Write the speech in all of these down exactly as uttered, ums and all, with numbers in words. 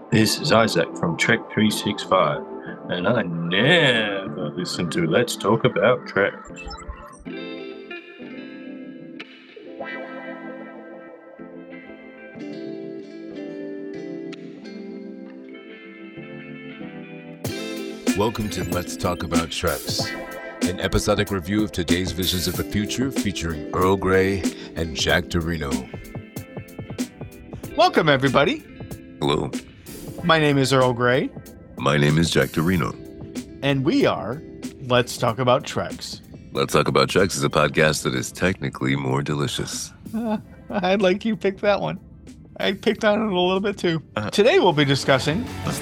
This is Isaac from Trek three sixty-five, and I never listen to Let's Talk About Trek. Welcome to Let's Talk About Treks, an episodic review of today's visions of the future featuring Earl Grey and Jack Dorino. Welcome, everybody. Hello, My name is Earl Grey, my name is Jack Dorino. and we are Let's Talk About Treks. Let's Talk About Treks is a podcast that is technically more delicious. Uh, I'd like you pick that one. I picked on it a little bit too. Uh-huh. Today we'll be discussing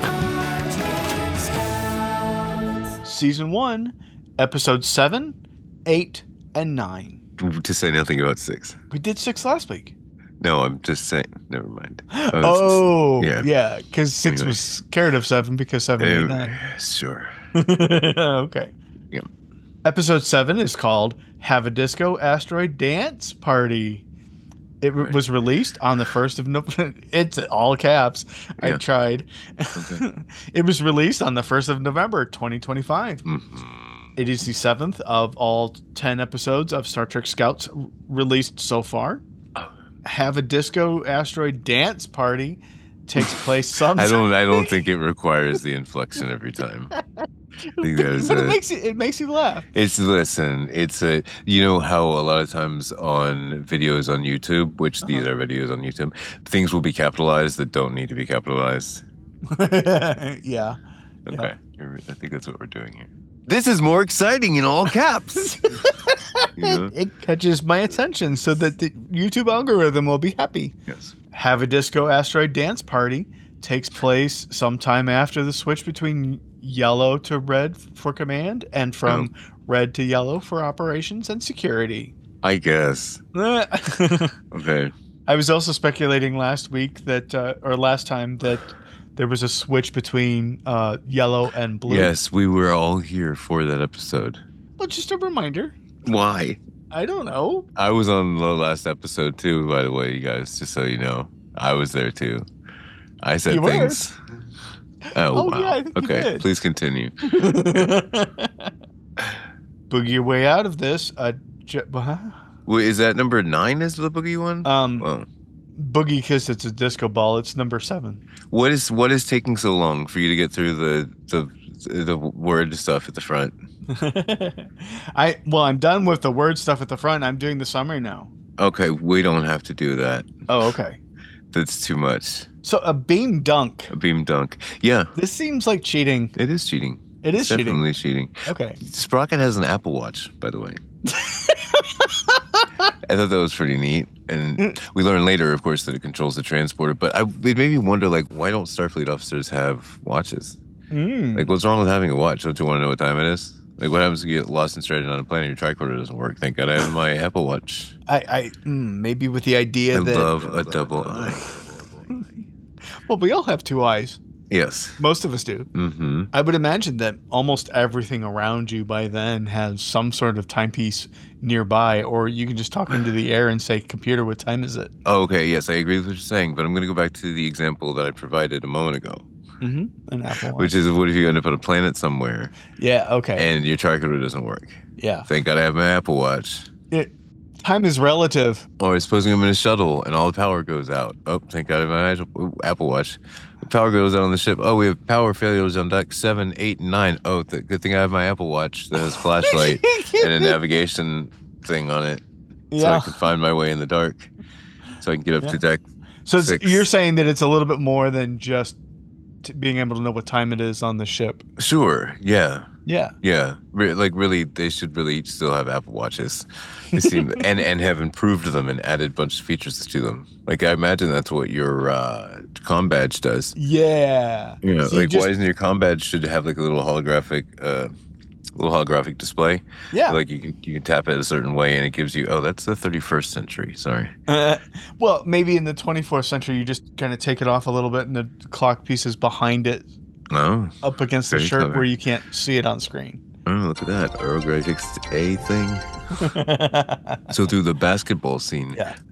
Season one, Episode seven, eight, and nine. To say nothing about six. We did six last week. No, I'm just saying. Never mind. I was Oh, just- yeah, because six Anyway. was scared of seven because seven, eight, Uh, nine. Sure. Okay. Yeah. Episode seven is called Have a Disco Asteroid Dance Party. It re- Right. was released on the first of November. It's all caps. I Yeah. tried. Okay. It was released on the first of November, twenty twenty-five. Mhm. It is the seventh of all ten episodes of Star Trek Scouts r- released so far. Oh. Have a Disco Asteroid Dance Party takes place some. I don't. I don't think it requires the inflection every time. I think there's but it a- makes you, it makes you laugh. It's listen. It's a. You know how a lot of times on videos on YouTube, which these Uh-huh. are videos on YouTube, things will be capitalized that don't need to be capitalized. Yeah. Okay, You're- I think that's what we're doing here. This is more exciting in all caps. You know? It catches my attention so that the YouTube algorithm will be happy. Yes. Have a Disco Asteroid Dance Party takes place sometime after the switch between yellow to red for command and from Oh. red to yellow for operations and security. I guess. I Okay. was also speculating last week that, uh, or last time, that there was a switch between uh, yellow and blue. Yes, we were all here for that episode. Well, just a reminder. Why? I don't know. I was on the last episode too, by the way, you guys, just so you know. I was there too. I said You were? things. Oh, Oh, wow. yeah, I think you okay, did. please continue. Boogie your way out of this. Uh, j- huh? Wait, is that number nine is the boogie one? Um, Well, Boogie Kiss, it's a disco ball. It's number seven. what is what is taking so long for you to get through the the the word stuff at the front? I well, I'm done with the word stuff at the front. I'm doing the summary now. Okay, we don't have to do that. Oh, okay. That's too much. So a beam dunk. A beam dunk. Yeah, This seems like cheating. it is cheating. It is It's cheating. definitely cheating. Okay. Sprocket has an Apple Watch, by the way. I thought that was pretty neat. And we learned later, of course, that it controls the transporter. But I, it made me wonder, like, why don't Starfleet officers have watches? Mm. Like, what's wrong with having a watch? Don't you want to know what time it is? Like, what happens if you get lost and stranded on a planet and your tricorder doesn't work? Thank God I have my Apple Watch. I, I mm, maybe with the idea I that love a double eye. well, we all have two eyes. Yes. Most of us do. Mm-hmm. I would imagine that almost everything around you by then has some sort of timepiece nearby, or you can just talk into the air and say, "Computer, what time is it?" Oh, okay, yes, I agree with what you're saying, but I'm going to go back to the example that I provided a moment ago, Mm-hmm. An Apple Watch. which is what if you end up on a planet somewhere Yeah. Okay. and your tricorder doesn't work? yeah. Thank God I have my Apple Watch. It, time is relative. Or supposing I'm in a shuttle and all the power goes out. Oh, thank God I have my Apple- Apple Watch. The power goes out on the ship. Oh, we have power failures on deck seven, eight, and nine. Oh, th- good thing I have my Apple Watch that has a flashlight and a navigation thing on it, so I Yeah. can find my way in the dark, so I can get up Yeah. to deck. So it's, six. you're saying that it's a little bit more than just t- being able to know what time it is on the ship. Sure. Yeah. Yeah. Yeah. Re- like really, they should really still have Apple Watches. They seem and and have improved them and added a bunch of features to them. Like I imagine that's what your uh, comm badge does. Yeah. You know, So you like just- why isn't your comm badge should have like a little holographic, uh, little holographic display? Yeah. Like you can you can tap it a certain way and it gives you. Oh, that's the thirty-first century. Sorry. Uh, well, maybe in the twenty-fourth century, you just kind of take it off a little bit, and the clock piece is behind it, Oh, up against the Very shirt, clever. where you can't see it on screen. oh, look at that. Earl Grey fixed a thing. So through the basketball scene, Yeah. S-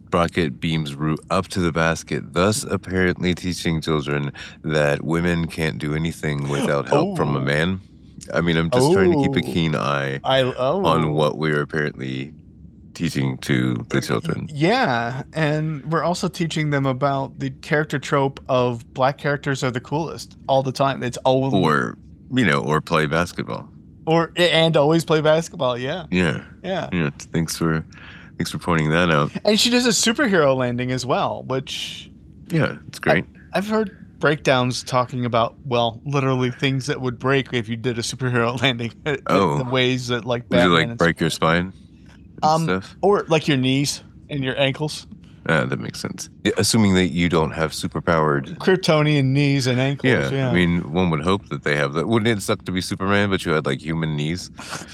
Sprocket beams Rue up to the basket, thus apparently teaching children that women can't do anything without help from a Oh. man. I mean, I'm just trying to keep a Oh. keen eye I oh. on what we're apparently teaching to the children. Yeah, and we're also teaching them about the character trope of black characters are the coolest all the time. It's always Or, you know, or play basketball. or and always play basketball. Yeah, Yeah. yeah. Yeah. Thanks for thanks for pointing that out. And she does a superhero landing as well, which Yeah, it's great. I've heard breakdowns talking about, well, literally things that would break if you did a superhero landing. Oh. The ways that like Would you Batman like and break your spine and Um, stuff? or like your knees and your ankles. Ah, that makes sense. Yeah, assuming that you don't have superpowered. Kryptonian knees and ankles. Yeah, Yeah. I mean, one would hope that they have that. Wouldn't it suck to be Superman, but you had like human knees?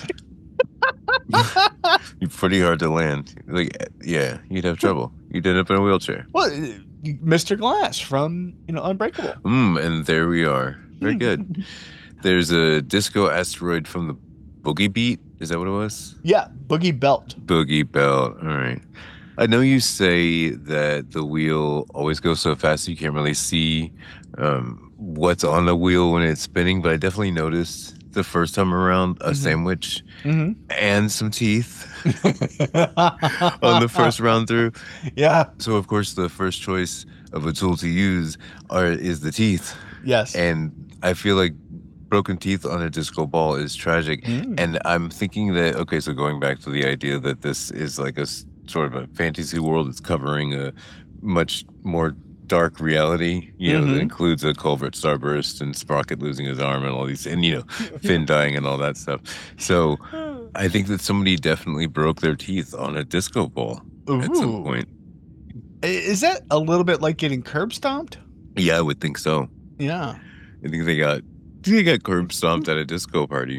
You're pretty hard to land. Like, yeah, you'd have trouble. You'd end up in a wheelchair. Well, Mister Glass from, you know, Unbreakable. Mm, and there we are. Very good. There's a disco asteroid from the Boogie Beat. Is that what it was? Yeah, Boogie Belt. Boogie Belt. All right. I know you say that the wheel always goes so fast you can't really see um, what's on the wheel when it's spinning, but I definitely noticed the first time around a Mhm. sandwich Mm-hmm. and some teeth on the first round through. Yeah. So, of course, the first choice of a tool to use are is the teeth. Yes. And I feel like broken teeth on a disco ball is tragic. Mm. And I'm thinking that, okay, so going back to the idea that this is like a s- sort of a fantasy world, it's covering a much more dark reality, you know, that Mhm. includes a culvert starburst and Sprocket losing his arm and all these, and, you know, Finn dying and all that stuff. So I think that somebody definitely broke their teeth on a disco ball at some Ooh. point. I- Is that a little bit like getting curb stomped? Yeah, I would think so. Yeah. I think they got, I think they got curb stomped at a disco party.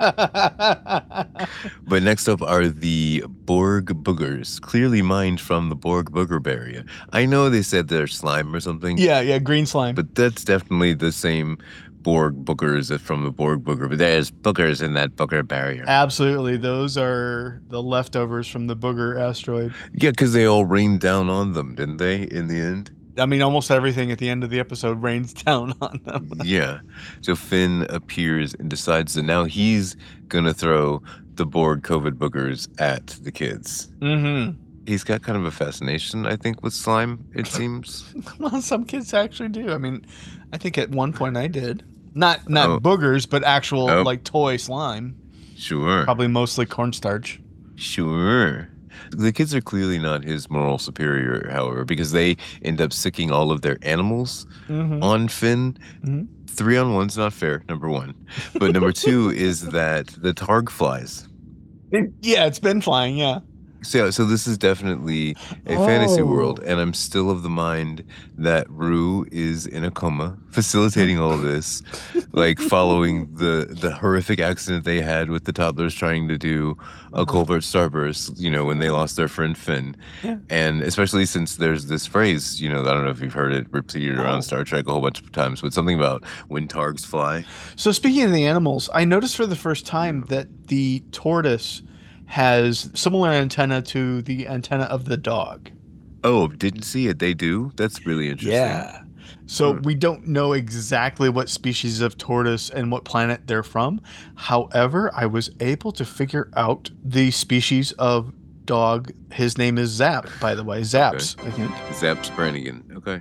But next up are the Borg boogers, clearly mined from the Borg booger barrier. I know they said they're slime or something, yeah, yeah, green slime. but that's definitely the same Borg boogers as from the Borg booger. But there's boogers in that booger barrier. Absolutely. Those are the leftovers from the booger asteroid. Yeah, because they all rained down on them, didn't they, in the end? I mean, almost everything at the end of the episode rains down on them. Yeah. So Finn appears and decides that now he's going to throw the Borg COVID boogers at the kids. Mm-hmm. He's got kind of a fascination, I think, with slime, it seems. Well, some kids actually do. I mean, I think at one point I did. Not not Oh. boogers, but actual Oh. like toy slime. Sure. Probably mostly cornstarch. Sure. The kids are clearly not his moral superior, however, because they end up sicking all of their animals Mm-hmm. on Finn. Mhm. Three on one's not fair, number one. But number two is that the Targ flies. Yeah, it's been flying. Yeah. So, so this is definitely a fantasy Oh. world, and I'm still of the mind that Rue is in a coma, facilitating all of this, like following the the horrific accident they had with the toddlers trying to do a Colbert Starburst, you know, when they lost their friend Finn. Yeah. And especially since there's this phrase, you know, I don't know if you've heard it repeated around Oh. Star Trek a whole bunch of times, but something about when Targs fly. So speaking of the animals, I noticed for the first time that the tortoise has similar antenna to the antenna of the dog. Oh, didn't see it. They do? That's really interesting. So Hmm. we don't know exactly what species of tortoise and what planet they're from. However, I was able to figure out the species of dog. His name is Zap, by the way. Zaps, I think. Zaps Brannigan. Okay.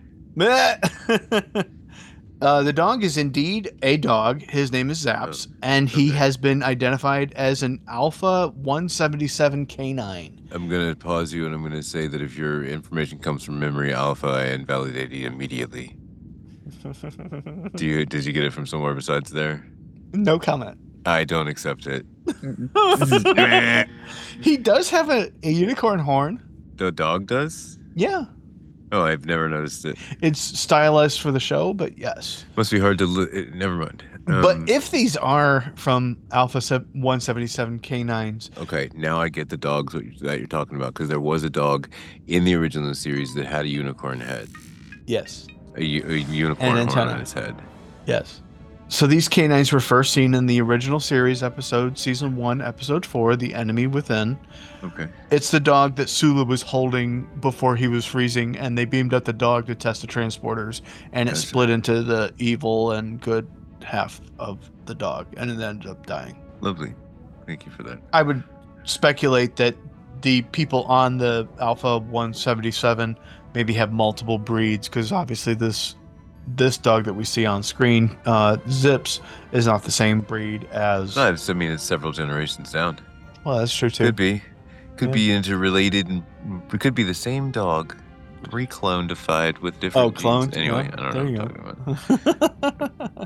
Uh, the dog is indeed a dog. His name is Zaps, Oh, and he okay. has been identified as an Alpha one seventy-seven canine. I'm going to pause you and I'm going to say that if your information comes from memory alpha, I invalidate it immediately. Do you, did you get it from somewhere besides there? No comment. I don't accept it. He does have a, a unicorn horn. The dog does? Yeah. Oh, I've never noticed it. It's stylized for the show, but yes. Must be hard to li- never mind. Um, but if these are from Alpha one seventy-seven canines, Okay, now I get the dogs that you- that you're talking about, because there was a dog in the original series that had a unicorn head. yes. A, u- a unicorn horn antenna. on its head. Yes. So these canines were first seen in the original series episode, season one, episode four, The Enemy Within. Okay. It's the dog that Sula was holding before he was freezing, and they beamed up the dog to test the transporters, and it Gotcha. split into the evil and good half of the dog, and it ended up dying. Lovely. Thank you for that. I would speculate that the people on the Alpha one seventy-seven maybe have multiple breeds, because obviously this this dog that we see on screen, uh, Zips, is not the same breed as... No, it's, I mean, it's several generations down. Well, that's true too. Could be. Could Yeah. be interrelated, and it could be the same dog, reclonedified with different Oh, cloned? genes. Anyway, Yeah, I don't there know you what I'm talking about.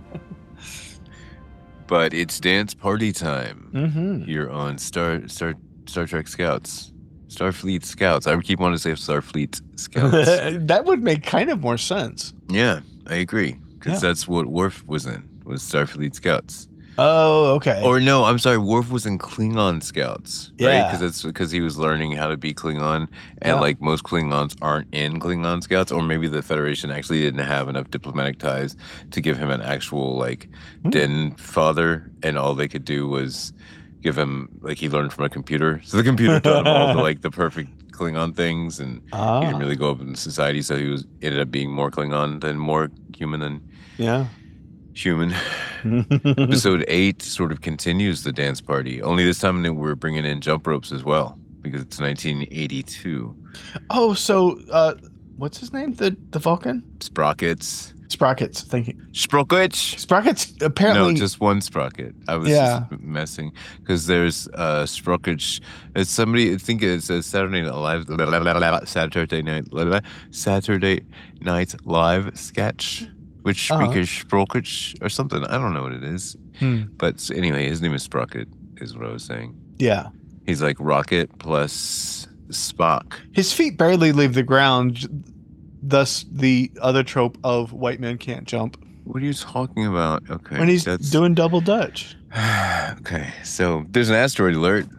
But it's dance party time Mm-hmm. here on Star Star Star Trek Scouts. Starfleet Scouts. I keep wanting to say Starfleet Scouts. That would make kind of more sense. Yeah, I agree. Because Yeah. that's what Worf was in, was Starfleet Scouts. Oh, okay. Or no, I'm sorry, Worf was in Klingon Scouts, right? Yeah. Because that's because he was learning how to be Klingon, and Yeah. like most Klingons aren't in Klingon Scouts, or maybe the Federation actually didn't have enough diplomatic ties to give him an actual like Hmm. den father, and all they could do was give him like he learned from a computer, so the computer taught him all the like the perfect Klingon things, and he ah, didn't really go up in society, so he was ended up being more Klingon than more human than yeah. human. Episode eight sort of continues the dance party, only this time we're bringing in jump ropes as well, because it's nineteen eighty-two. Oh, so uh, what's his name? The the Vulcan? Sprockets. Sprockets. Thank you. Sprockets! Sprockets apparently. No, just one sprocket. I was Yeah. just messing, because there's uh, Sprockets. It's somebody, I think it's a Saturday Night Live, Saturday Night, Saturday Night Live sketch, which Uh-huh. speakers Sprockets or something. I don't know what it is. Hmm. But anyway, his name is Sprocket, is what I was saying. Yeah. He's like Rocket plus Spock. His feet barely leave the ground, thus the other trope of white men can't jump. What are you talking about? Okay. When he's that's... doing double dutch. okay, so there's an asteroid alert.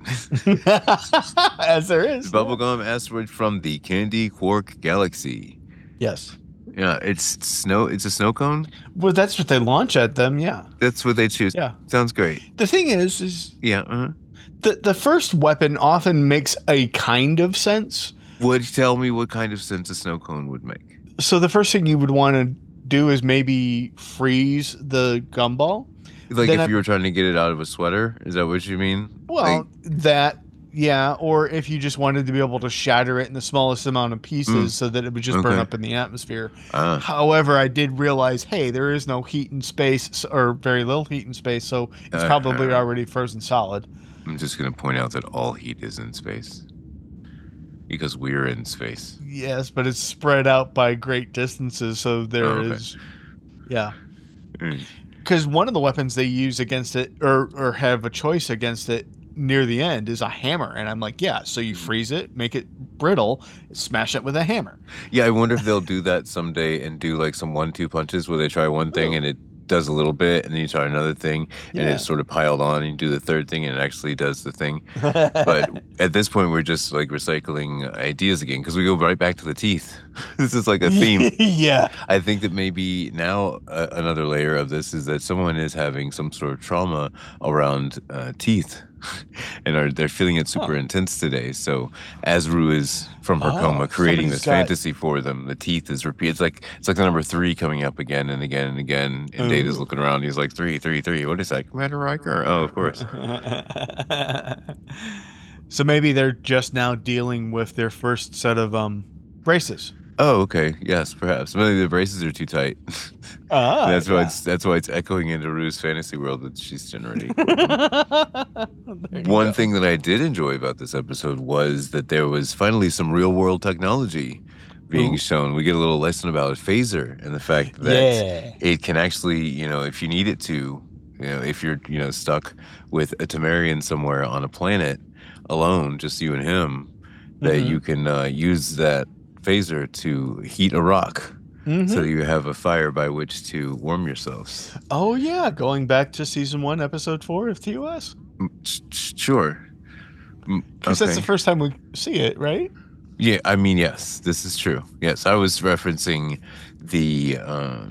As there is. Bubblegum asteroid from the Candy Quark Galaxy. Yes. Yeah, it's snow. It's a snow cone. Well, that's what they launch at them, yeah. That's what they choose. Yeah. Sounds great. The thing is, is Yeah. Uh-huh. the, the first weapon often makes a kind of sense. Would you tell me what kind of sense a snow cone would make? So the first thing you would want to do is maybe freeze the gumball. Like Then if I- you were trying to get it out of a sweater? Is that what you mean? Well, Like, that, yeah, or if you just wanted to be able to shatter it in the smallest amount of pieces Mm. so that it would just burn Okay. up in the atmosphere. ah, However, I did realize, hey, there is no heat in space, or very little heat in space, so it's Uh, probably uh, already frozen solid. I'm just going to point out that all heat is in space. Because we're in space. Yes, but it's spread out by great distances, so there is, Oh, okay. yeah. Mm. Because one of the weapons they use against it, or or have a choice against it near the end, is a hammer, and I'm like, yeah. So you freeze it, make it brittle, smash it with a hammer. Yeah, I wonder if they'll do that someday and do like some one-two punches where they try one thing and it does a little bit, and then you try another thing and Yeah. it's sort of piled on, and you do the third thing and it actually does the thing. But at this point, we're just like recycling ideas again, because we go right back to the teeth. This is like a theme. Yeah. I think that maybe now uh, another layer of this is that someone is having some sort of trauma around uh, teeth, and are they're feeling it super Huh. intense today. So Azru is from her Oh, coma creating somebody's this got- fantasy for them. The teeth is repeat. It's like it's like the number three coming up again and again and again. And Data's Ooh. looking around. He's like three, three, three. What is that, Commander Riker? Oh, of course. So maybe they're just now dealing with their first set of um braces. Oh, okay. Yes, perhaps. Maybe the braces are too tight. Ah, that's why yeah. it's that's why it's echoing into Rue's fantasy world that she's generating. There you One go. thing that I did enjoy about this episode was that there was finally some real world technology being Ooh. shown. We get a little lesson about phaser and the fact that Yeah. it can actually, you know, if you need it to, you know, if you're, you know, stuck with a Temerian somewhere on a planet alone, just you and him, that Mhm. you can uh, use that phaser to heat a rock. Mhm. So you have a fire by which to warm yourselves. Oh yeah, going back to season one, episode four of T O S. Mm, sh- sh- Sure. Mm, Because that's okay. the first time we see it, right? Yeah, I mean, yes, this is true. Yes, I was referencing the um,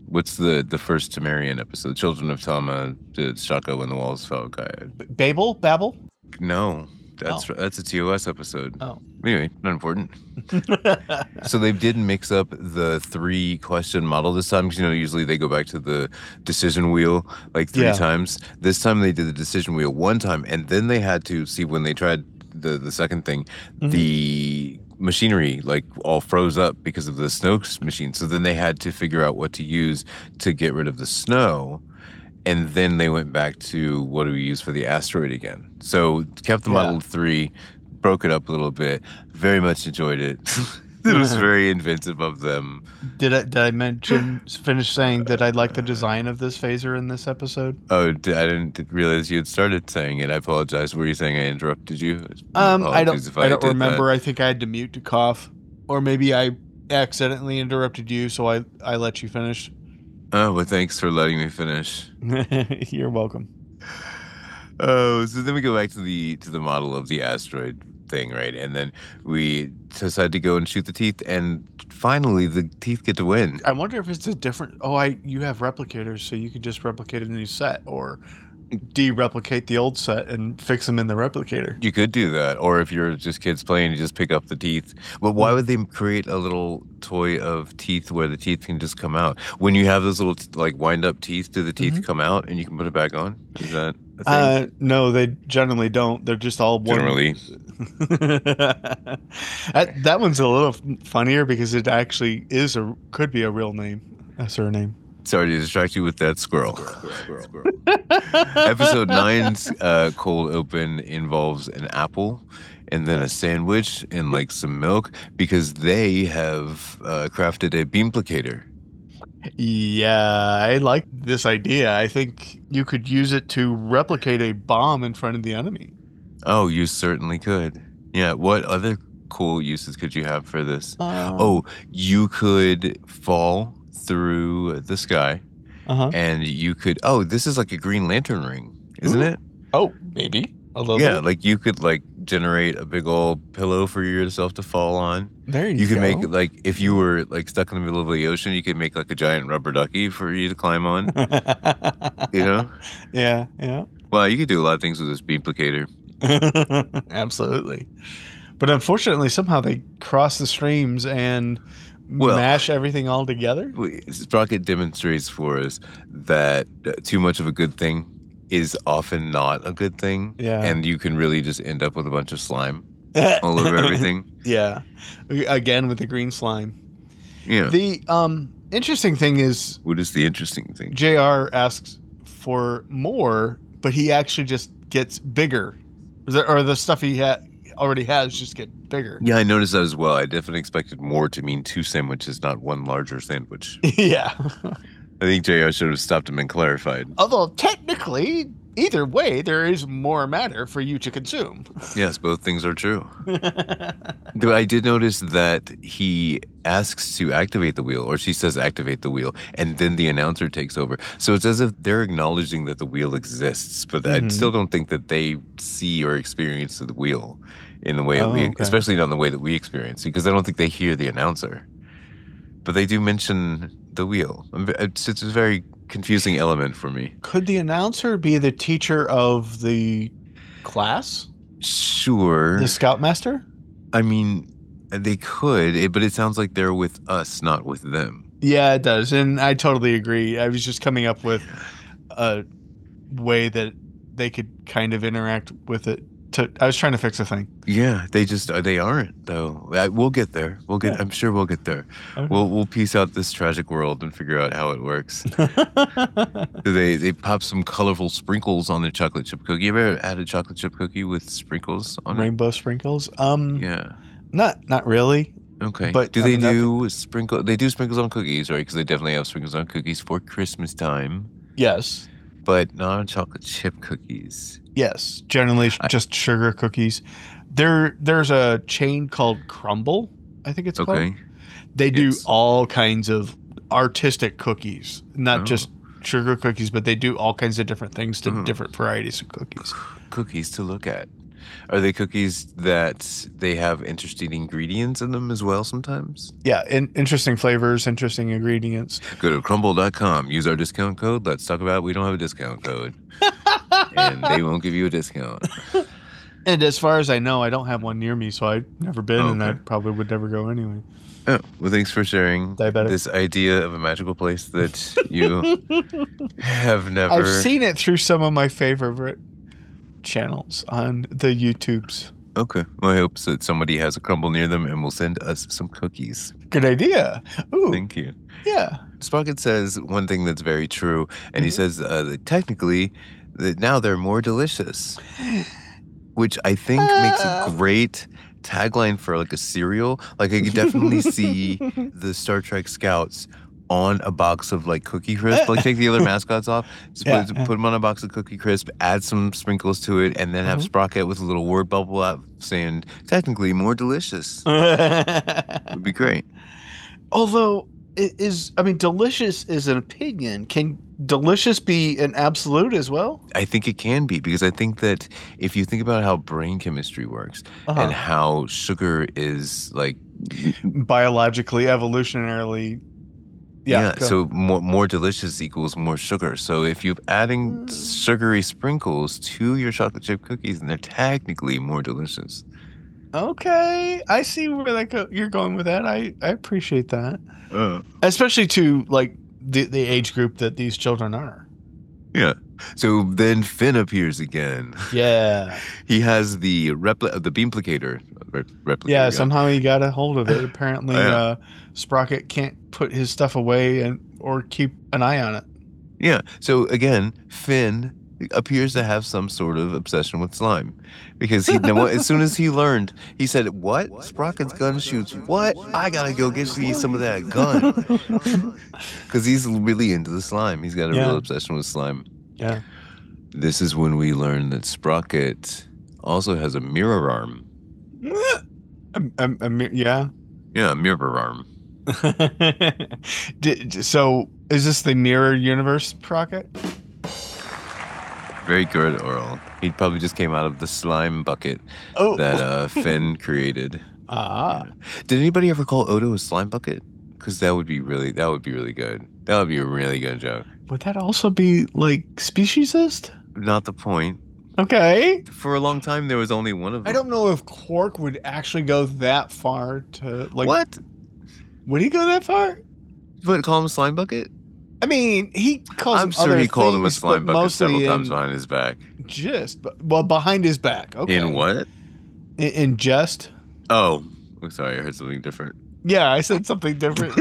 What's the the first Temerian episode? Children of Tama, the Shaka when the walls fell guy. Babel? Babel? No, that's Oh. that's a T O S episode. Oh. Anyway, not important. So they did mix up the three question model this time, because you know usually they go back to the decision wheel like three Yeah. times. This time they did the decision wheel one time, and then they had to see when they tried the the second thing, Mhm. the machinery like all froze up because of the snow machine. So then they had to figure out what to use to get rid of the snow. And then they went back to what do we use for the asteroid again. So kept the Yeah. Model three, broke it up a little bit. Very much enjoyed it. It was very inventive of them. Did I, did I mention, finish saying that I like the design of this phaser in this episode? Oh, d- I didn't realize you had started saying it. I apologize. Were you saying I interrupted you? Um, I don't, Apologies if I don't did that. remember. I think I had to mute to cough, or maybe I accidentally interrupted you, so I, I let you finish. Oh, well, thanks for letting me finish. You're welcome. Oh, so then we go back to the to the model of the asteroid thing, right? And then we decide to go and shoot the teeth, and finally the teeth get to win. I wonder if it's a different. Oh, I you have replicators, so you could just replicate a new set, or de-replicate the old set and fix them in the replicator. You could do that, or if you're just kids playing, you just pick up the teeth. But why would they create a little toy of teeth where the teeth can just come out? When you have those little like wind up teeth, do the teeth Mhm. come out and you can put it back on? Is that a thing? Uh, no, they generally don't. They're just all one. Generally, that, that one's a little funnier because it actually is a could be a real name, a surname. sorry to distract you with that squirrel. Episode nine's uh, cold open involves an apple and then a sandwich and like some milk because they have uh, crafted a beamplicator. Yeah, I like this idea. I think you could use it to replicate a bomb in front of the enemy. Oh, you certainly could. Yeah, what other cool uses could you have for this? Uh, Oh, you could fall through the sky uh-huh. and you could, oh, this is like a Green Lantern ring, isn't Ooh. it? Oh, maybe a little. Yeah, bit. like you could like generate a big old pillow for yourself to fall on. There you, You could go. make like if you were like stuck in the middle of the ocean, you could make like a giant rubber ducky for you to climb on. You know? Yeah, yeah. Well, you could do a lot of things with this beamplicator. Absolutely. But unfortunately, somehow they cross the streams and Well- mash everything all together. We- Sprocket demonstrates for us that uh, too much of a good thing is often not a good thing. Yeah. And you can really just end up with a bunch of slime all over everything. Yeah. Again with the green slime. Yeah. The um interesting thing is What is the interesting thing? J R asks for more, but he actually just gets bigger. Or the, or the stuff he ha- already has just get bigger. Yeah, I noticed that as well. I definitely expected more to mean two sandwiches, not one larger sandwich. Yeah. I think J R should have stopped him and clarified. Although technically, either way, there is more matter for you to consume. Yes, both things are true. Though I did notice that he asks to activate the wheel, or she says activate the wheel, and then the announcer takes over. So it's as if they're acknowledging that the wheel exists, but I Mhm. still don't think that they see or experience the wheel in the way that Oh, we, okay. especially not in the way that we experience, because I don't think they hear the announcer. But they do mention the wheel. I'm ve- It's, it's a very confusing element for me. Could the announcer be the teacher of the class? Sure. The scoutmaster? I mean, they could, it- but it sounds like they're with us, not with them. Yeah, it does. And I totally agree. I was just coming up with a way that they could kind of interact with it. To, I was trying to fix a thing. Yeah, they just uh, they aren't though. I, we'll get there. We'll get. Yeah. I'm sure we'll get there. Okay. We'll we'll piece out this tragic world and figure out how it works. they they pop some colorful sprinkles on their chocolate chip cookie. You ever had a chocolate chip cookie with sprinkles on Rainbow sprinkles? Um, it? Yeah. not not really. Okay. But, do I they mean, that- do sprinkle? They do sprinkles on cookies, right? Because they definitely have sprinkles on cookies for Christmas time, Yes, but not on chocolate chip cookies. yes. Generally, sh- just sugar cookies. There, there's a chain called Crumble. I think it's called. Okay. They do Yes. all kinds of artistic cookies, not Oh. just sugar cookies, but they do all kinds of different things to Oh. different varieties of cookies. Cookies to look at. Are they cookies that they have interesting ingredients in them as well sometimes? Yeah, in, interesting flavors, interesting ingredients. Go to crumble dot com, use our discount code. Let's talk about we don't have a discount code. And they won't give you a discount. And as far as I know, I don't have one near me, so I've never been, Oh, and I okay. probably would never go anyway. Oh, well, thanks for sharing Diabetic. this idea of a magical place that you have never. I've seen it through some of my favorite channels on the YouTubes. Okay. Well, I hope that somebody has a crumble near them and will send us some cookies. Good idea. Ooh, Thank you. yeah. Sprocket says one thing that's very true, and he Mhm. says uh, that technically that now they're more delicious, which I think makes Ah. a great tagline for like a cereal. Like I could definitely see the Star Trek Scouts on a box of like Cookie Crisp. Like take the other mascots off, just Yeah, put, yeah. put them on a box of Cookie Crisp, add some sprinkles to it, and then have Mhm. Sprocket with a little word bubble out saying technically more delicious. Would be great. Although it is, I mean, delicious is an opinion. Can delicious be an absolute as well? I think it can be because I think that if you think about how brain chemistry works Uh-huh. and how sugar is like Biologically, evolutionarily, yeah. go. so more more delicious equals more sugar. So if you're adding Mm. sugary sprinkles to your chocolate chip cookies, then they're technically more delicious. Okay, I see where that go- you're going with that. I, I appreciate that, Uh, especially to like the the age group that these children are. yeah. So then Finn appears again. Yeah, He has the repli- the beamplicator. Re- replicator yeah. gun. Somehow he got a hold of it. Apparently, Yeah. uh, Sprocket can't put his stuff away and or keep an eye on it. Yeah. So again, Finn appears to have some sort of obsession with slime because he now, as soon as he learned, he said, "What? Sprocket's gun shoots? What? I gotta go get see some of that gun." Because he's really into the slime. He's got a Yeah. real obsession with slime. Yeah. This is when we learn that Sprocket also has a mirror arm. Um, um, um, yeah. Yeah, a mirror arm. Did, so is this the mirror universe, Sprocket? Very good, Oral. He probably just came out of the slime bucket Oh, that uh, Finn created. ah, Did anybody ever call Odo a slime bucket? Because that would be really, that would be really good. That would be a really good joke. would that also be like speciesist? Not the point. Okay. For a long time, there was only one of them. I don't know if Quark would actually go that far to like. What? Would he go that far? What? Call him a slime bucket? I mean, he calls. I'm him sure other he called him a things, slime but bucket several mostly times in behind his back. Just, but, well, behind his back. Okay. In what? In, in jest. Oh, I'm sorry. I heard something different. Yeah, I said something different.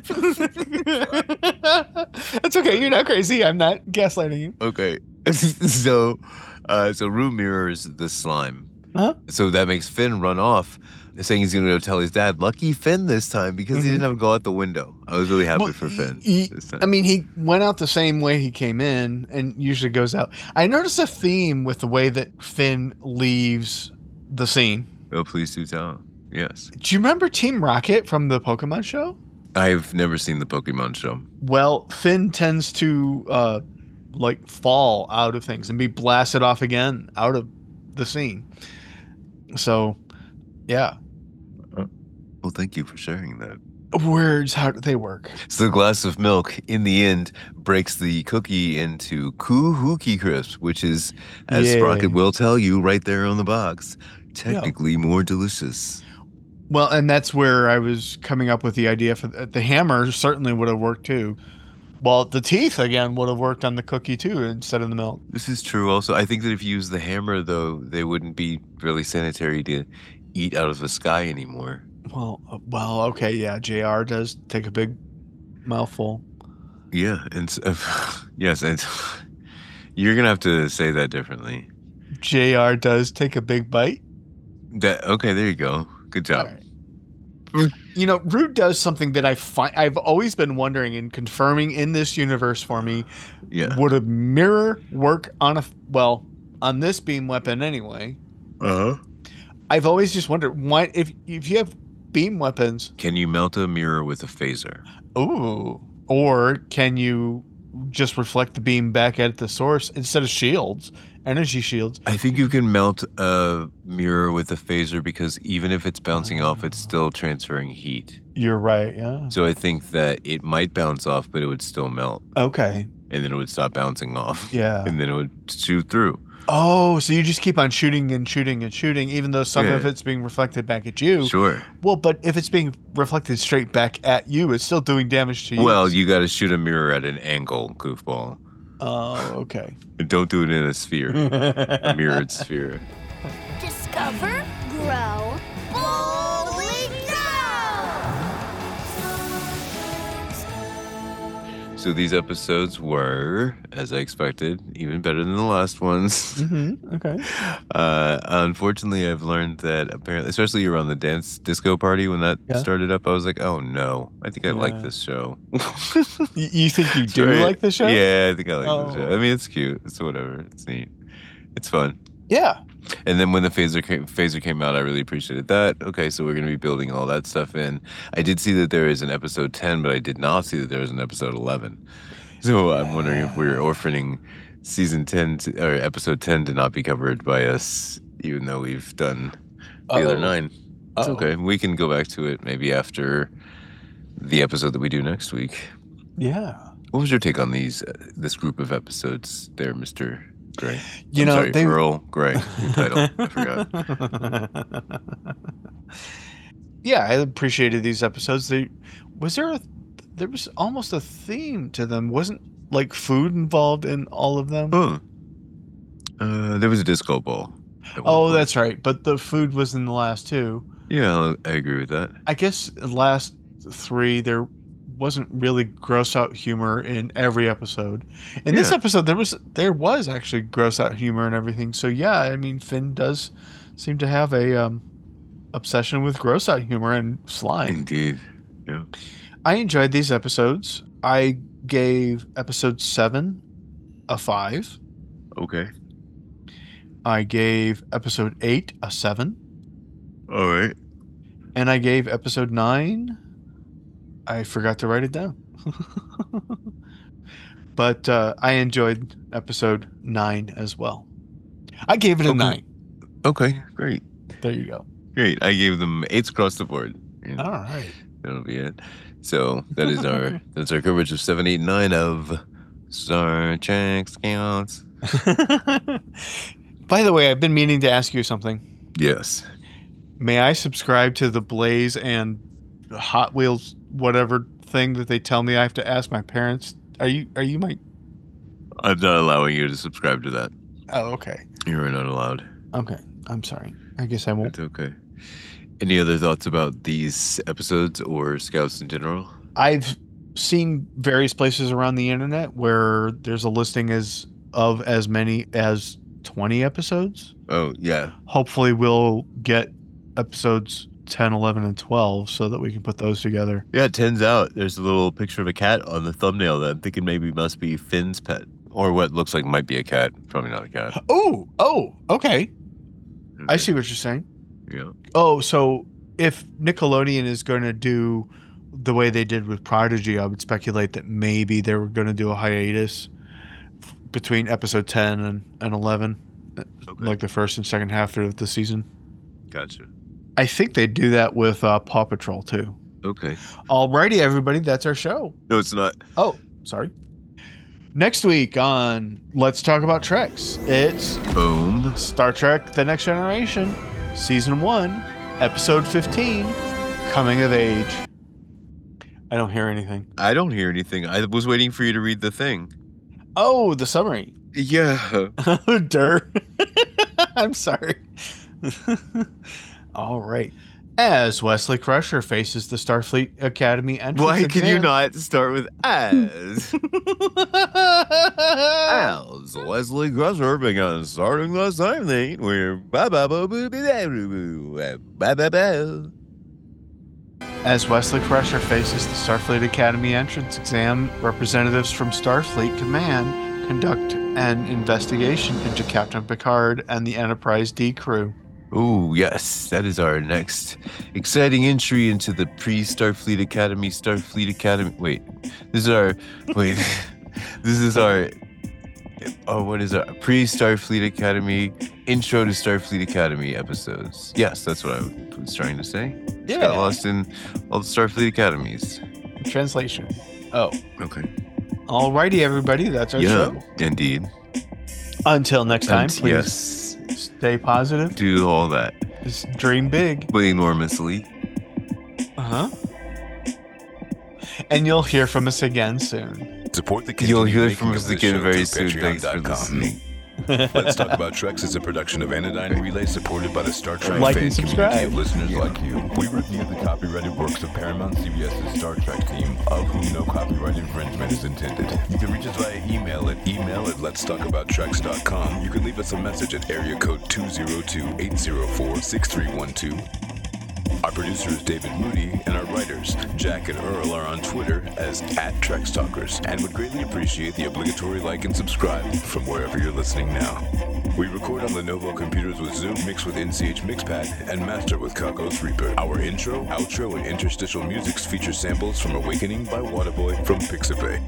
That's okay. You're not crazy. I'm not gaslighting you. Okay. so, uh, so Rue mirrors the slime. Huh? So that makes Finn run off, saying he's going to go tell his dad, lucky Finn this time, because he Mhm. didn't have to go out the window. I was really happy Well, for Finn he- this time. I mean, he went out the same way he came in and usually goes out. I noticed a theme with the way that Finn leaves the scene. Oh, please do tell. Yes. Do you remember Team Rocket from the Pokemon show? I've never seen the Pokemon show. Well, Finn tends to uh, like fall out of things and be blasted off again out of the scene. So, yeah. Well, thank you for sharing that. Words, how do they work? So the glass of milk, in the end, breaks the cookie into Cookie Crisp, which is, as Yay. Sprocket will tell you right there on the box, technically more delicious. Well, and that's where I was coming up with the idea for the, the hammer. Certainly would have worked too. Well, the teeth again would have worked on the cookie too instead of the milk. This is true also. I think that if you use the hammer, though, they wouldn't be really sanitary to eat out of the sky anymore. Well, uh, well, okay, yeah. J R does take a big mouthful. Yeah, and s- yes, and you're gonna have to say that differently. J R does take a big bite. That okay? There you go. Good job. All right. You know, Root does something that I find I've always been wondering and confirming in this universe for me. Yeah. Would a mirror work on a well on this beam weapon anyway? Uh huh. I've always just wondered why if if you have beam weapons, Can you melt a mirror with a phaser? ooh, or can you just reflect the beam back at the source instead of shields energy shields. I think you can melt a mirror with a phaser because even if it's bouncing off, it's still transferring heat. You're right, yeah. So I think that it might bounce off, but it would still melt. Okay. And then it would stop bouncing off. Yeah. And then it would shoot through. Oh, so you just keep on shooting and shooting and shooting, even though some Yeah. of it's being reflected back at you. Sure. Well, but if it's being reflected straight back at you, it's still doing damage to you. Well, you got to shoot a mirror at an angle, goofball. Oh, okay. And don't do it in a sphere, a mirrored sphere. Discover, grow, boldly go! So these episodes were, as I expected, even better than the last ones. Mm-hmm. Okay. Uh, unfortunately, I've learned that apparently, especially around the dance disco party when that Yeah. started up, I was like, oh no, I think I like Yeah. this show. Y- You think you do Right. like the show? Yeah, I think I like Oh. the show. I mean, it's cute. It's whatever. It's neat. It's fun. Yeah. And then when the phaser came, phaser came out, I really appreciated that. Okay, so we're going to be building all that stuff in. I did see that there is an episode ten, but I did not see that there was an episode eleven. So I'm wondering if we're orphaning season ten to, or episode ten to not be covered by us, even though we've done the other Uh-oh. nine. It's Uh-oh. okay. We can go back to it maybe after the episode that we do next week. Yeah. What was your take on these uh, this group of episodes there, Mister Gray? You I'm know, sorry, they Earl Gray, your title. I forgot. Yeah, I appreciated these episodes. They was there a there was almost a theme to them. Wasn't like food involved in all of them? Oh. Uh, there was a disco ball. at one Oh, point. that's right. But the food was in the last two. Yeah, I agree with that. I guess the last three there wasn't really gross out humor in every episode. In this Yeah. episode there was there was actually gross out humor and everything. So yeah, I mean Finn does seem to have a um obsession with gross out humor and slime. Indeed. Yeah. I enjoyed these episodes. I gave episode seven a five. Okay. I gave episode eight a seven. All right. And I gave episode nine. I forgot to write it down. But uh, I enjoyed episode nine as well. I gave it a Okay. nine. Okay. Great. There you go. Great. I gave them eights across the board. And All right. that'll be it. So that is our that's our coverage of seven, eight, nine of Star Trek Scouts. By the way, I've been meaning to ask you something. Yes. May I subscribe to the Blaze and Hot Wheels whatever thing that they tell me I have to ask my parents? Are you are you my I'm not allowing you to subscribe to that. Oh, okay. You are not allowed. Okay. I'm sorry. I guess I won't. It's okay. Any other thoughts about these episodes or Scouts in general? I've seen various places around the internet where there's a listing as of as many as twenty episodes. Oh, yeah. Hopefully we'll get episodes ten, eleven, and twelve so that we can put those together. Yeah, it turns out there's a little picture of a cat on the thumbnail that I'm thinking maybe must be Finn's pet. Or what looks like might be a cat. Probably not a cat. Oh, oh, okay. I see what you're saying. Yeah. Oh, so if Nickelodeon is going to do the way they did with Prodigy, I would speculate that maybe they were going to do a hiatus f- between episode ten and, and eleven, Okay. like the first and second half of the season. Gotcha. I think they do that with uh, Paw Patrol too. Okay. Alrighty, everybody, that's our show. No, it's not. Oh, sorry. Next week on Let's Talk About Treks, it's Boom. Star Trek The Next Generation, Season one, Episode fifteen, Coming of Age. I don't hear anything. I don't hear anything. I was waiting for you to read the thing. Oh, the summary. Yeah. Dur. I'm sorry. All right. As Wesley Crusher faces the Starfleet Academy entrance Why can you exam- not start with as? As Leslie Crusher began starting the same thing. We're ba ba ba boo boo ba ba ba ba. As Wesley Crusher faces the Starfleet Academy entrance exam, representatives from Starfleet Command conduct an investigation into Captain Picard and the Enterprise D crew. Oh, yes, that is our next exciting entry into the pre-Starfleet Academy, Starfleet Academy. Wait, this is our, wait, this is our oh, what is it? Pre-Starfleet Academy, Intro to Starfleet Academy episodes. Yes, that's what I was trying to say. Yeah. Got lost in all the Starfleet Academies. Translation. Oh. Okay. Alrighty, everybody. That's our Yeah, show. indeed. Until next time, And please yes, stay positive. do all that. Just dream big. But enormously. Uh huh. And you'll hear from us again soon. Support the You'll continued hear making from of us this again show very through soon. Thanks for patreon dot com. listening. Let's Talk About Treks is a production of Anodyne Relay, supported by the Star Trek Like fan and community subscribe. of listeners like you. We review the copyrighted works of Paramount CBS's Star Trek team, of whom no copyright infringement is intended. You can reach us via email at email at lets talk about treks dot com. You can leave us a message at area code two zero two, eight zero four, six three one two. Our producer is David Moody, and our writers, Jack and Earl, are on Twitter as at Trex Talkers, and would greatly appreciate the obligatory like and subscribe from wherever you're listening now. We record on Lenovo computers with Zoom, mix with N C H Mixpad, and master with Kakos Reaper. Our intro, outro, and interstitial musics feature samples from Awakening by Waterboy from Pixabay.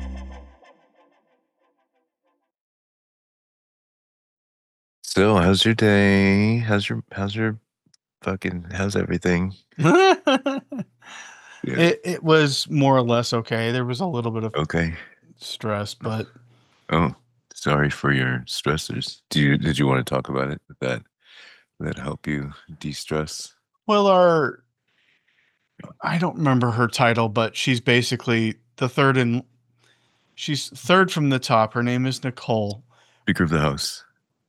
So, how's your day? How's your how's your fucking how's everything? Yeah. It it was more or less okay. There was a little bit of Okay. stress, but Oh, sorry for your stressors. Do you did you want to talk about it? Did that did that help you de-stress? well, our I don't remember her title, but she's basically the third in. She's third from the top. Her name is Nicole. Speaker of the House.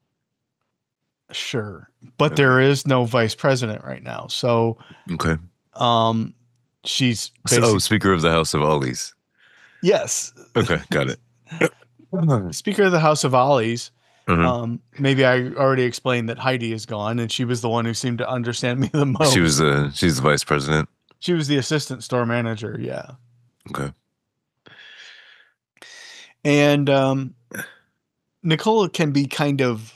Sure, but Okay. there is no vice president right now, so Okay. um, she's So, basically oh, Speaker of the House of Ollie's. yes, Okay, got it. Speaker of the House of Ollie's. Mhm. Um, maybe I already explained that Heidi is gone, and she was the one who seemed to understand me the most. She was the she's the vice president. She was the assistant store manager, yeah. Okay. And um, Nicole can be kind of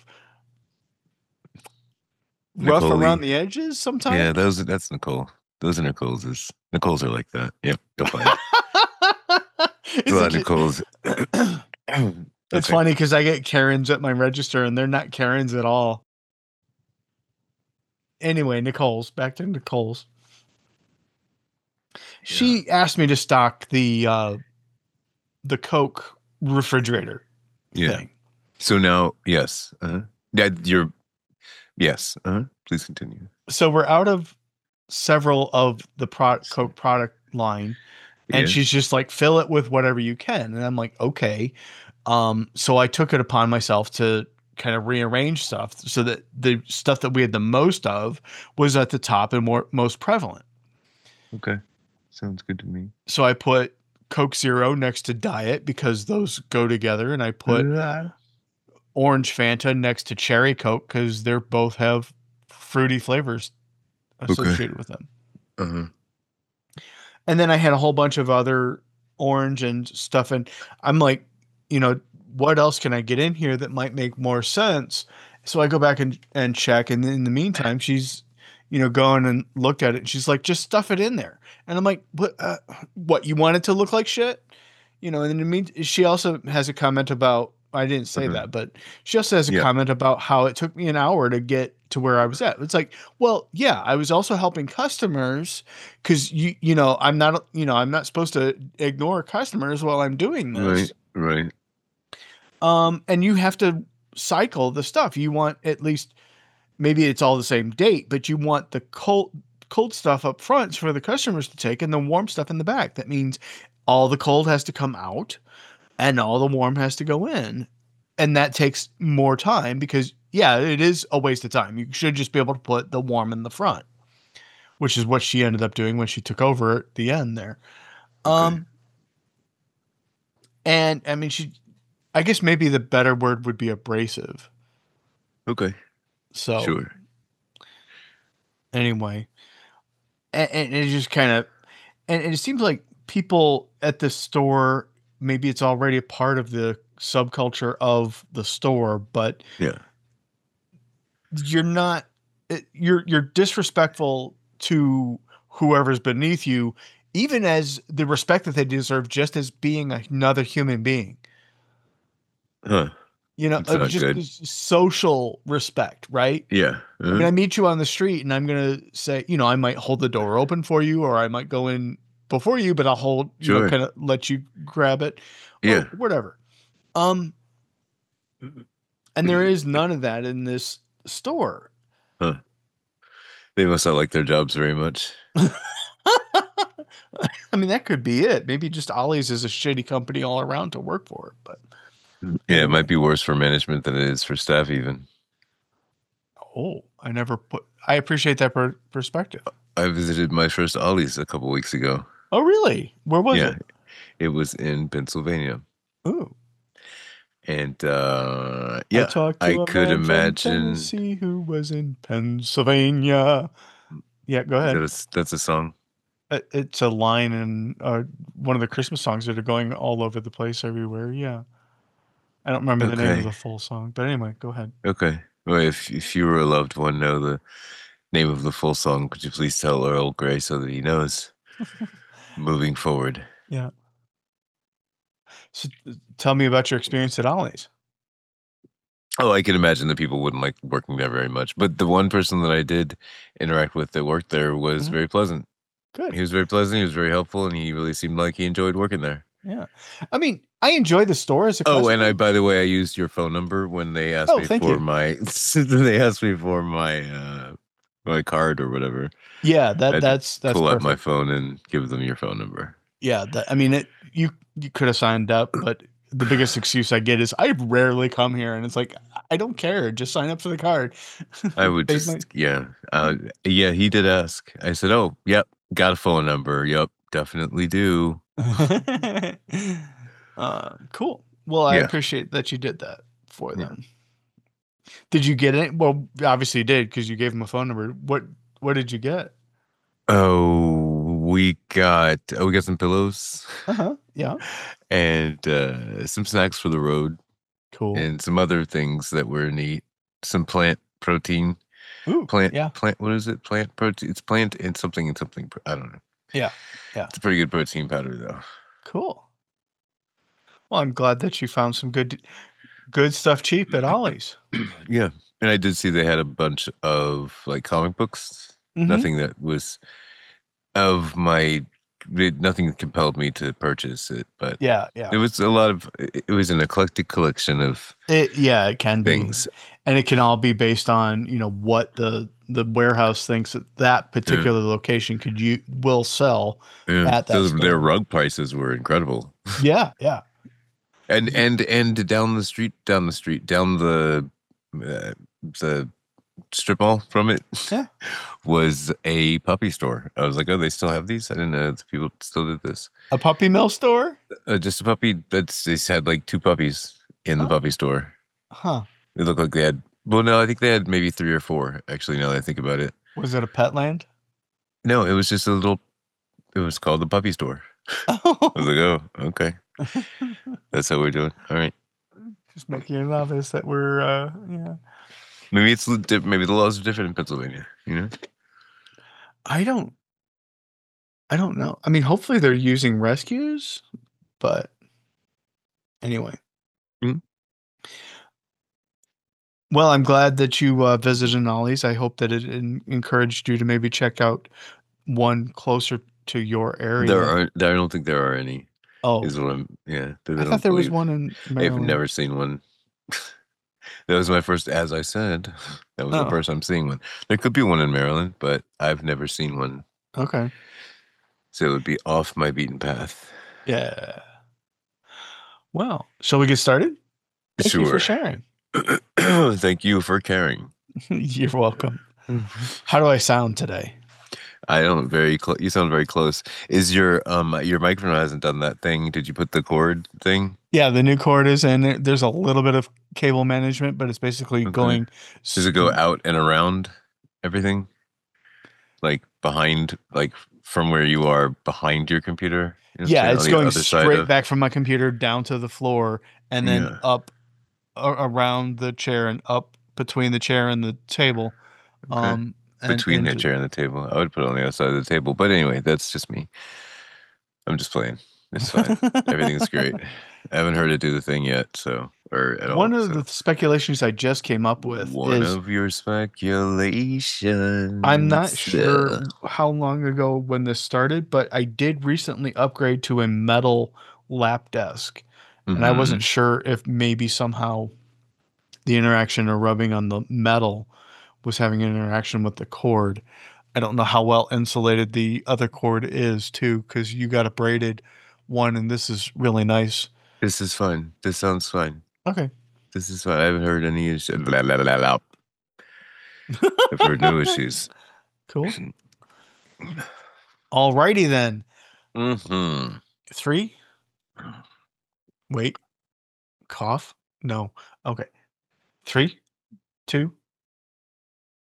rough Nicole-y. around the edges sometimes. Yeah, those that's Nicole. Those are Nicole's. Is Nicole's are like that. Yep. Go find it. It's, A lot of a- Nicole's. it's Okay. funny because I get Karens at my register, and they're not Karens at all. Anyway, Nicole's back to Nicole's. She asked me to stock the uh, the Coke refrigerator Yeah. thing. So now, yes. Uh-huh. Yeah, you're. Yes. Uh-huh. Please continue. So we're out of several of the pro- Coke product line, and Yeah. she's just like, fill it with whatever you can. And I'm like, okay. Um, so I took it upon myself to kind of rearrange stuff so that the stuff that we had the most of was at the top and more most prevalent. Okay. Sounds good to me. So I put Coke Zero next to Diet because those go together, and I put Orange Fanta next to Cherry Coke because they both have fruity flavors associated with them. Uh-huh. And then I had a whole bunch of other orange and stuff. And I'm like, you know, what else can I get in here that might make more sense? So I go back and, and check. And in the meantime, she's, you know, going and looked at it. And she's like, just stuff it in there. And I'm like, what, uh, what, you want it to look like shit? You know, and in the mean, she also has a comment about, I didn't say Mhm. that, but she also has a Yeah. comment about how it took me an hour to get to where I was at. It's like, well, yeah, I was also helping customers because you, you know, I'm not, you know, I'm not supposed to ignore customers while I'm doing this. Right. Right. Um, and you have to cycle the stuff. You want at least, maybe it's all the same date, but you want the cold, cold stuff up front for the customers to take and the warm stuff in the back. That means all the cold has to come out and all the warm has to go in. And that takes more time because, yeah, it is a waste of time. You should just be able to put the warm in the front, which is what she ended up doing when she took over at the end there. Um, and I mean, she, I guess maybe the better word would be abrasive. Okay. So Sure. anyway, and, and it just kind of, and it seems like people at the store, maybe it's already a part of the subculture of the store, but Yeah. you're not, it- you're, you're disrespectful to whoever's beneath you, even as the respect that they deserve, just as being another human being. Huh. You know, It's uh, not just good. s- social respect, right? Yeah. I Uh-huh. mean, I meet you on the street and I'm going to say, you know, I might hold the door open for you or I might go in before you, but I'll hold, you know, Sure. kind of let you grab it Yeah. or whatever. Um, and there is none of that in this store. Huh. They must not like their jobs very much. I mean, that could be it. Maybe just Ollie's is a shitty company all around to work for, but Yeah, it might be worse for management than it is for staff even. oh, I never put, I appreciate that per- perspective. I visited my first Ollie's a couple weeks ago. Oh, really? Where was Yeah. it? It was in Pennsylvania. Ooh. And uh I yeah, talked to I a could man from imagine Tennessee who was in Pennsylvania. Yeah, go that ahead. is, that's a song. Uh, It's a line in uh, one of the Christmas songs that are going all over the place everywhere. Yeah. I don't remember the name of Okay. the full song, but anyway, go ahead. Okay. Well, if if you or a loved one know the name of the full song, could you please tell Earl Grey so that he knows moving forward? Yeah. So uh, tell me about your experience at Ollie's. Oh, I can imagine that people wouldn't like working there very much. But the one person that I did interact with that worked there was Mhm. very pleasant. Good. He was very pleasant. He was very helpful, and he really seemed like he enjoyed working there. Yeah. I mean, I enjoy the store as a Oh, customer. and I, by the way, I used your phone number when they asked Oh, me thank for you. my. They asked me for my uh, my card or whatever. Yeah, that I'd that's that's pull out my perfect. phone and give them your phone number. Yeah, that, I mean, it, you you could have signed up, but the biggest excuse I get is I rarely come here, and it's like I don't care. Just sign up for the card. I would They just, might- yeah, uh, yeah. He did ask. I said, "Oh, yep, got a phone number. Yep, definitely do." uh, cool. Well, I Yeah. appreciate that you did that for Yeah. them. Did you get it? Well, obviously you did because you gave him a phone number. What What did you get? Oh, we got oh, we got some pillows Uh huh. Yeah. and uh, some snacks for the road, Cool. and some other things that were neat. Some plant protein, Ooh. plant, Yeah. plant. What is it? Plant protein. It's plant and something and something. pro- I don't know. Yeah. Yeah. It's a pretty good protein powder though. Cool. Well, I'm glad that you found some good good stuff cheap at Ollie's. Yeah, and I did see they had a bunch of like comic books. Mhm. Nothing that was of my. It, nothing compelled me to purchase it, but Yeah. Yeah. it was a lot of. It it was an eclectic collection of It, yeah, it can be, things. and it can all be based on you know what the the warehouse thinks that that particular location could you will sell. Yeah, At that those- store. their rug prices were incredible. Yeah. Yeah. And and and down the street, down the street, down the uh, the strip mall from it Yeah. was a puppy store. I was like, oh, they still have these? I didn't know that people still did this. A puppy mill store? Uh, just a puppy. That's they had like two puppies in the Oh. puppy store. Huh. It looked like they had. Well, no, I think they had maybe three or four. Actually, now that I think about it, Was it a Petland? no, it was just a little. It was called the puppy store. I was like, oh, okay, that's how we're doing. All right. Just making it obvious that we're uh yeah. Maybe it's li- di- maybe the laws are different in Pennsylvania. You know. I don't I don't know. I mean, hopefully they're using rescues, but anyway. Mhm. Well, I'm glad that you uh, visited Ollie's. I hope that it en- encouraged you to maybe check out one closer to your area. There are. There, I don't think there are any. oh, Is what I'm. Yeah. I, I don't thought there was believe- one in I've Maryland. never seen one. That was my first. As I said, that was the Oh. first I'm seeing one. There could be one in Maryland, but I've never seen one. Okay. So it would be off my beaten path. Yeah. Well, shall we get started? Thank you for sharing. Thank you for caring. You're welcome. How do I sound today? I don't very close. You sound very close. Is your um your microphone hasn't done that thing? Did you put the cord thing? Yeah, the new cord is in there. There's a little bit of cable management, but it's basically Okay. going. Does it go out and around everything? Like behind, like from where you are behind your computer? You know what I'm Yeah, saying? it's On the going other side straight of- back from my computer down to the floor and then Yeah. up a- around the chair and up between the chair and the table. Okay. Um, and between the into- chair and the table. I would put it on the other side of the table. But anyway, that's just me. I'm just playing. It's fine. Everything's great. I haven't heard it do the thing yet, so Or at all. One of so. the speculations I just came up with One is of your speculations. I'm not sure how long ago when this started, but I did recently upgrade to a metal lap desk. Mhm. And I wasn't sure if maybe somehow the interaction or rubbing on the metal was having an interaction with the cord. I don't know how well insulated the other cord is too, because you got a braided one and this is really nice. This is fun. This sounds fun. Okay. This is fun. I haven't heard any issues. Blah, blah, blah, blah. I've heard no issues. Cool. Alrighty then. Mm-hmm. Three. Wait. Cough? No. Okay. Three, two,